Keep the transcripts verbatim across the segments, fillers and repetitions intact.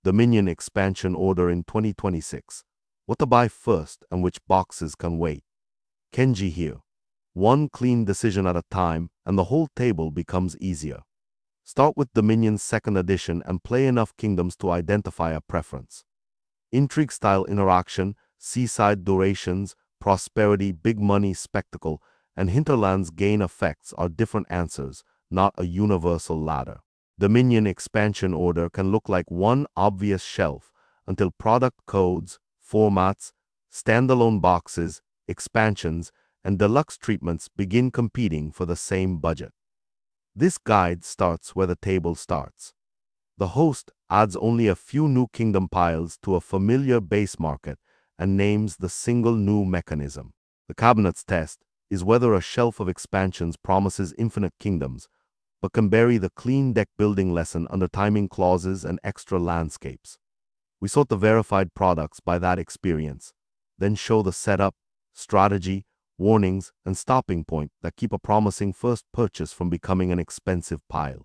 Dominion expansion order in twenty twenty-six. What to buy first and which boxes can wait. Kenji here. One clean decision at a time and the whole table becomes easier. Start with Dominion's second edition and play enough kingdoms to identify a preference. Intrigue-style interaction, seaside durations, prosperity, big money spectacle, and hinterlands gain effects are different answers, not a universal ladder. Dominion expansion order can look like one obvious shelf until product codes, formats, standalone boxes, expansions, and deluxe treatments begin competing for the same budget. This guide starts where the table starts. The host adds only a few new kingdom piles to a familiar base market and names the single new mechanism. The cabinet's test is whether a shelf of expansions promises infinite kingdoms, but can bury the clean deck building lesson under timing clauses and extra landscapes. We sort the verified products by that experience, then show the setup, strategy, warnings, and stopping point that keep a promising first purchase from becoming an expensive pile.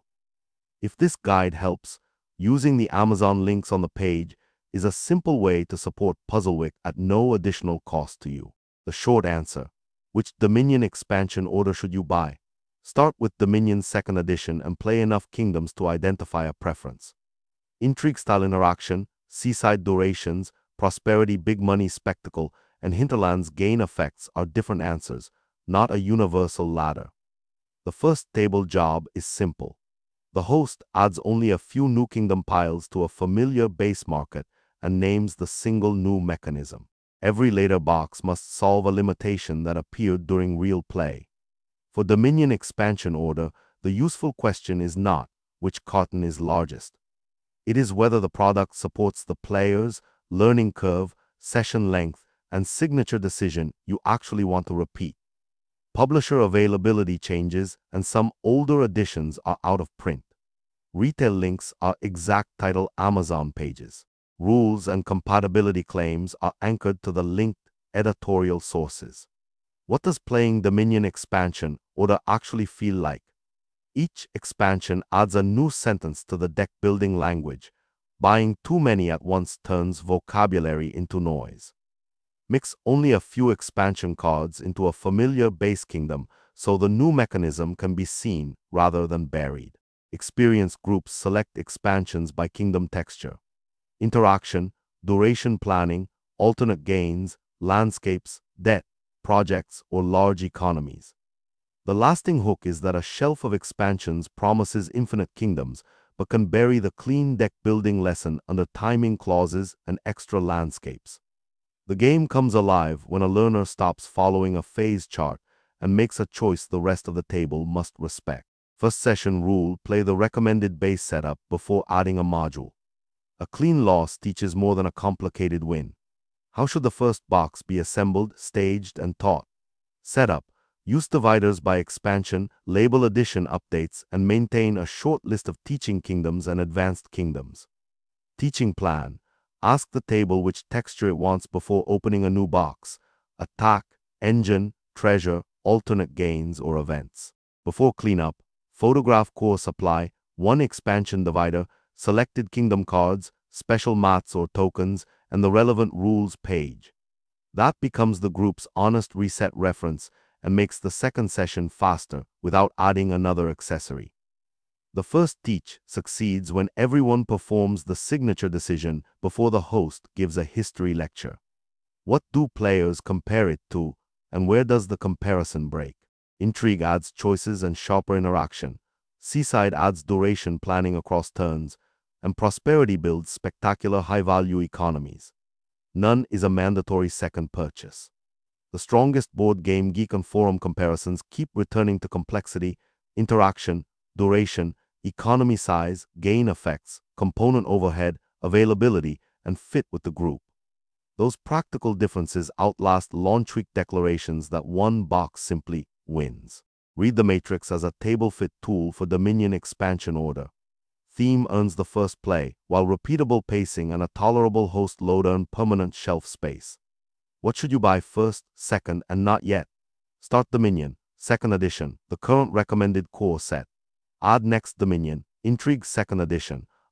If this guide helps, using the Amazon links on the page is a simple way to support Puzzlewick at no additional cost to you. The short answer: which Dominion expansion order should you buy? Start with Dominion's second edition and play enough kingdoms to identify a preference. Intrigue-style interaction, seaside durations, prosperity, big money spectacle, and hinterlands gain effects are different answers, not a universal ladder. The first table job is simple. The host adds only a few new kingdom piles to a familiar base market and names the single new mechanism. Every later box must solve a limitation that appeared during real play. For Dominion expansion order, the useful question is not which carton is largest. It is whether the product supports the player's learning curve, session length, and signature decision you actually want to repeat. Publisher availability changes and some older editions are out of print. Retail links are exact title Amazon pages. Rules and compatibility claims are anchored to the linked editorial sources. What does playing Dominion expansion order actually feel like? Each expansion adds a new sentence to the deck-building language. Buying too many at once turns vocabulary into noise. Mix only a few expansion cards into a familiar base kingdom so the new mechanism can be seen rather than buried. Experienced groups select expansions by kingdom texture. Interaction, duration planning, alternate gains, landscapes, debt, projects, or large economies. The lasting hook is that a shelf of expansions promises infinite kingdoms, but can bury the clean deck building lesson under timing clauses and extra landscapes. The game comes alive when a learner stops following a phase chart and makes a choice the rest of the table must respect. First session rule: play the recommended base setup before adding a module. A clean loss teaches more than a complicated win. How should the first box be assembled, staged, and taught? Setup: use dividers by expansion, label addition updates, and maintain a short list of teaching kingdoms and advanced kingdoms. Teaching plan: ask the table which texture it wants before opening a new box. Attack, engine, treasure, alternate gains, or events. Before cleanup, photograph core supply, one expansion divider, selected kingdom cards, special mats or tokens, and the relevant rules page. That becomes the group's honest reset reference and makes the second session faster without adding another accessory. The first teach succeeds when everyone performs the signature decision before the host gives a history lecture. What do players compare it to, and where does the comparison break? Intrigue adds choices and sharper interaction. Seaside adds duration planning across turns, and prosperity builds spectacular high-value economies. None is a mandatory second purchase. The strongest board game geek and forum comparisons keep returning to complexity, interaction, duration, economy size, gain effects, component overhead, availability, and fit with the group. Those practical differences outlast launch week declarations that one box simply wins. Read the matrix as a table fit tool for Dominion expansion order. Theme earns the first play, while repeatable pacing and a tolerable host load earn permanent shelf space. What should you buy first, second, and not yet? Start Dominion, second edition, the current recommended core set. Add next Dominion, Intrigue second edition,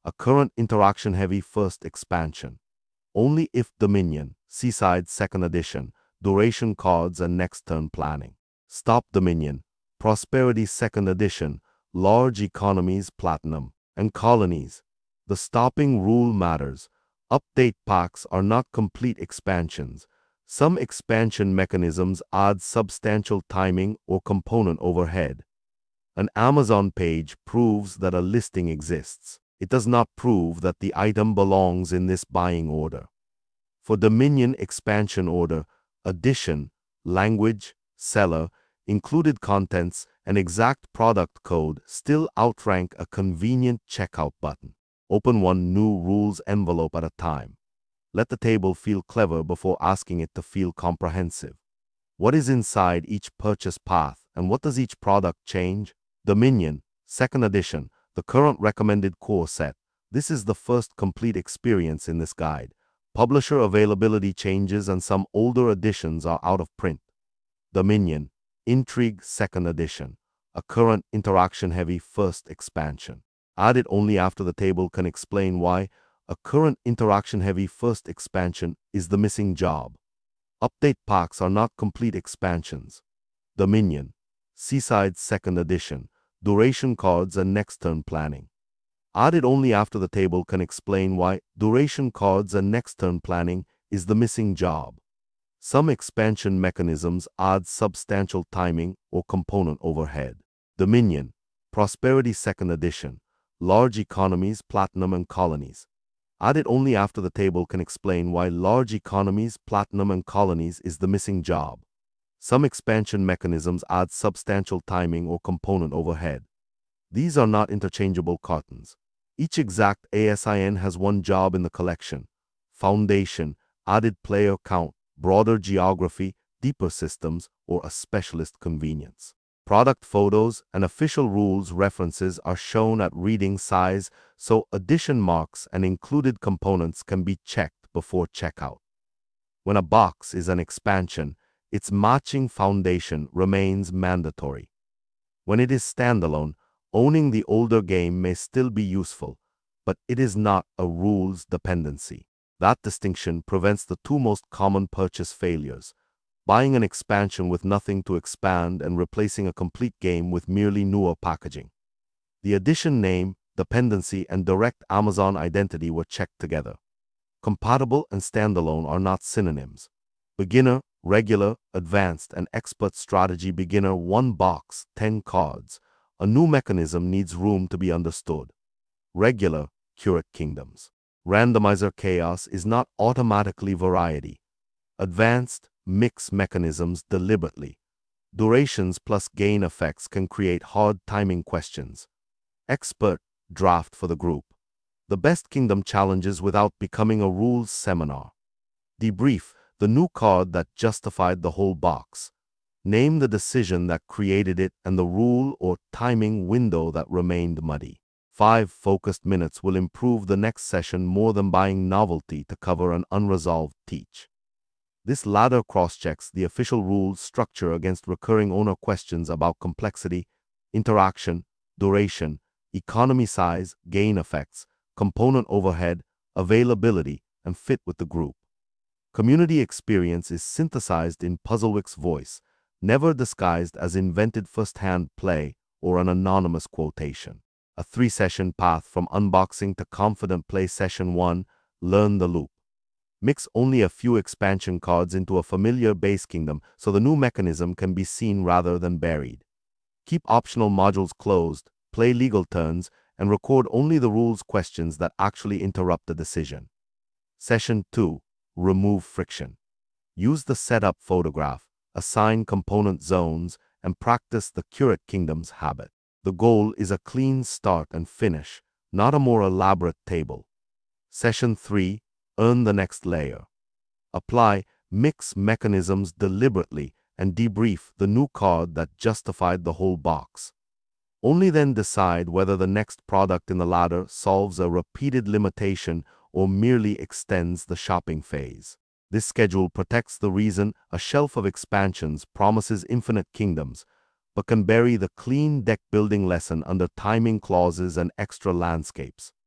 a current interaction-heavy first expansion. Only if Dominion, Seaside second edition, duration cards and next turn planning. Stop Dominion, Prosperity second edition, large economies platinum, and colonies. The stopping rule matters. Update packs are not complete expansions. Some expansion mechanisms add substantial timing or component overhead. An Amazon page proves that a listing exists. It does not prove that the item belongs in this buying order. For Dominion expansion order, addition, language, seller, included contents, and exact product code still outrank a convenient checkout button. Open one new rules envelope at a time. Let the table feel clever before asking it to feel comprehensive. What is inside each purchase path, and what does each product change? Dominion, second edition, the current recommended core set. This is the first complete experience in this guide. Publisher availability changes and some older editions are out of print. Dominion, Intrigue second edition, a current interaction-heavy first expansion. Add it only after the table can explain why a current interaction-heavy first expansion is the missing job. Update packs are not complete expansions. Dominion, Seaside second edition, duration cards and next turn planning. Add it only after the table can explain why duration cards and next turn planning is the missing job. Some expansion mechanisms add substantial timing or component overhead. Dominion, Prosperity second edition, large economies, platinum and colonies. Add it only after the table can explain why large economies, platinum and colonies is the missing job. Some expansion mechanisms add substantial timing or component overhead. These are not interchangeable cartons. Each exact A S I N has one job in the collection: foundation, added player count, broader geography, deeper systems, or a specialist convenience. Product photos and official rules references are shown at reading size, so addition marks and included components can be checked before checkout. When a box is an expansion, its matching foundation remains mandatory. When it is standalone, owning the older game may still be useful, but it is not a rules dependency. That distinction prevents the two most common purchase failures: buying an expansion with nothing to expand and replacing a complete game with merely newer packaging. The edition name, dependency, and direct Amazon identity were checked together. Compatible and standalone are not synonyms. Beginner, regular, advanced, and expert strategy. Beginner, one box, ten cards. A new mechanism needs room to be understood. Regular, curate kingdoms. Randomizer chaos is not automatically variety. Advanced, mix mechanisms deliberately. Durations plus gain effects can create hard timing questions. Expert, draft for the group. The best kingdom challenges without becoming a rules seminar. Debrief, the new card that justified the whole box. Name the decision that created it and the rule or timing window that remained muddy. Five focused minutes will improve the next session more than buying novelty to cover an unresolved teach. This ladder cross-checks the official rules structure against recurring owner questions about complexity, interaction, duration, economy size, gain effects, component overhead, availability, and fit with the group. Community experience is synthesized in Puzzlewick's voice, never disguised as invented first-hand play or an anonymous quotation. A three-session path from unboxing to confident play. Session one, learn the loop. Mix only a few expansion cards into a familiar base kingdom so the new mechanism can be seen rather than buried. Keep optional modules closed, play legal turns, and record only the rules questions that actually interrupt the decision. Session two, remove friction. Use the setup photograph, assign component zones, and practice the curate kingdoms habit. The goal is a clean start and finish, not a more elaborate table. Session three, earn the next layer. Apply mix mechanisms deliberately and debrief the new card that justified the whole box. Only then decide whether the next product in the ladder solves a repeated limitation or merely extends the shopping phase. This schedule protects the reason a shelf of expansions promises infinite kingdoms, but can bury the clean deck building lesson under timing clauses and extra landscapes.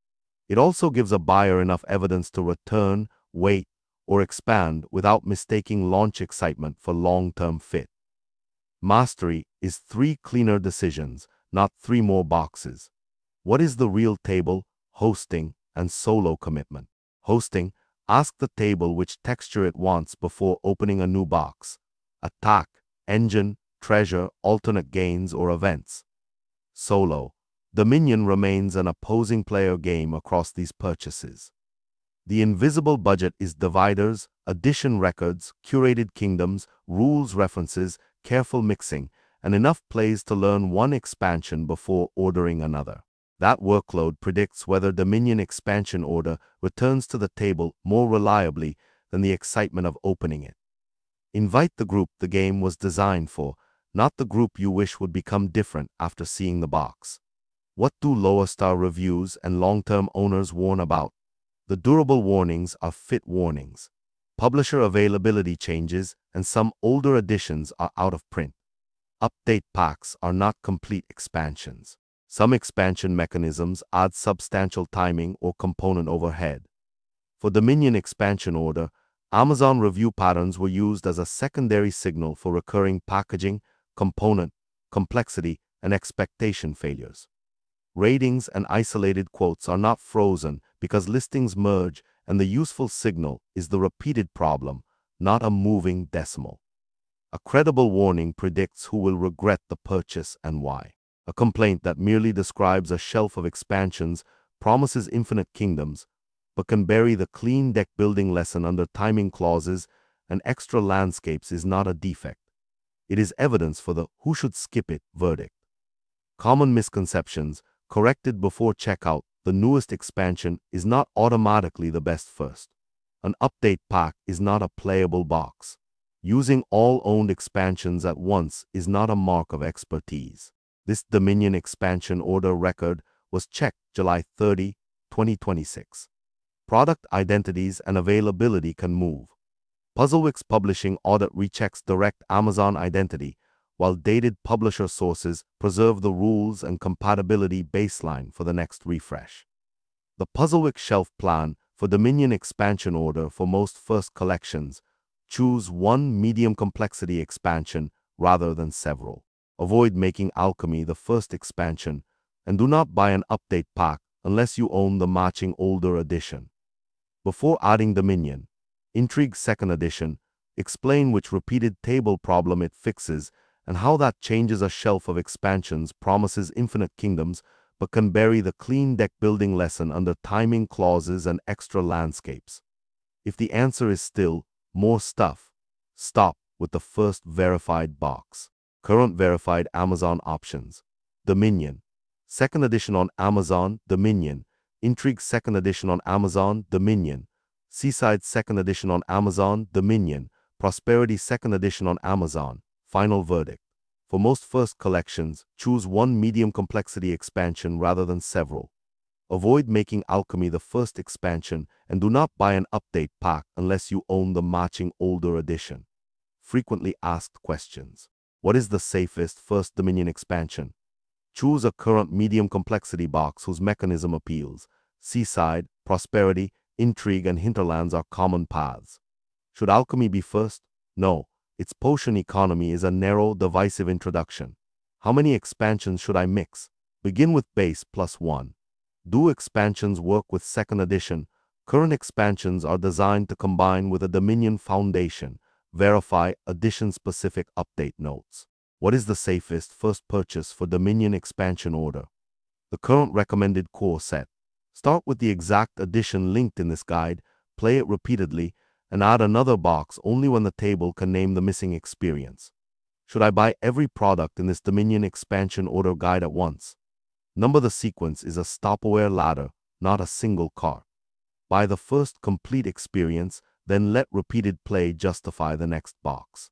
It also gives a buyer enough evidence to return, wait, or expand without mistaking launch excitement for long-term fit. Mastery is three cleaner decisions, not three more boxes. What is the real table, hosting, and solo commitment? Hosting, ask the table which texture it wants before opening a new box. Attack, engine, treasure, alternate gains, or events. Solo, Dominion remains an opposing player game across these purchases. The invisible budget is dividers, addition records, curated kingdoms, rules references, careful mixing, and enough plays to learn one expansion before ordering another. That workload predicts whether Dominion expansion order returns to the table more reliably than the excitement of opening it. Invite the group the game was designed for, not the group you wish would become different after seeing the box. What do lower star reviews and long-term owners warn about? The durable warnings are fit warnings. Publisher availability changes and some older editions are out of print. Update packs are not complete expansions. Some expansion mechanisms add substantial timing or component overhead. For Dominion expansion order, Amazon review patterns were used as a secondary signal for recurring packaging, component, complexity, and expectation failures. Ratings and isolated quotes are not frozen because listings merge, and the useful signal is the repeated problem, not a moving decimal. A credible warning predicts who will regret the purchase and why. A complaint that merely describes a shelf of expansions promises infinite kingdoms, but can bury the clean deck building lesson under timing clauses and extra landscapes is not a defect. It is evidence for the who should skip it verdict. Common misconceptions, corrected before checkout: the newest expansion is not automatically the best first. An update pack is not a playable box. Using all owned expansions at once is not a mark of expertise. This Dominion expansion order record was checked July thirtieth, twenty twenty-six. Product identities and availability can move. Puzzlewick's publishing audit rechecks direct Amazon identity, while dated publisher sources preserve the rules and compatibility baseline for the next refresh. The Puzzlewick shelf plan for Dominion expansion order for most first collections: choose one medium complexity expansion rather than several. Avoid making Alchemy the first expansion, and do not buy an update pack unless you own the matching older edition. Before adding Dominion, Intrigue second edition, explain which repeated table problem it fixes and how that changes a shelf of expansions promises infinite kingdoms but can bury the clean deck building lesson under timing clauses and extra landscapes. If the answer is still more stuff, stop with the first verified box. Current verified Amazon options: Dominion, second edition on Amazon, Dominion, Intrigue second edition on Amazon, Dominion, Seaside second edition on Amazon, Dominion, Prosperity second edition on Amazon. Final verdict: for most first collections, choose one medium complexity expansion rather than several. Avoid making Alchemy the first expansion, and do not buy an update pack unless you own the matching older edition. Frequently asked questions: what is the safest first Dominion expansion? Choose a current medium complexity box whose mechanism appeals. Seaside, Prosperity, Intrigue, and Hinterlands are common paths. Should Alchemy be first? No. Its potion economy is a narrow, divisive introduction. How many expansions should I mix? Begin with base plus one. Do expansions work with second edition? Current expansions are designed to combine with a Dominion foundation. Verify edition-specific update notes. What is the safest first purchase for Dominion expansion order? The current recommended core set. Start with the exact edition linked in this guide, play it repeatedly, and add another box only when the table can name the missing experience. Should I buy every product in this Dominion expansion order guide at once? Number the sequence is a stop-aware ladder, not a single cart. Buy the first complete experience, then let repeated play justify the next box.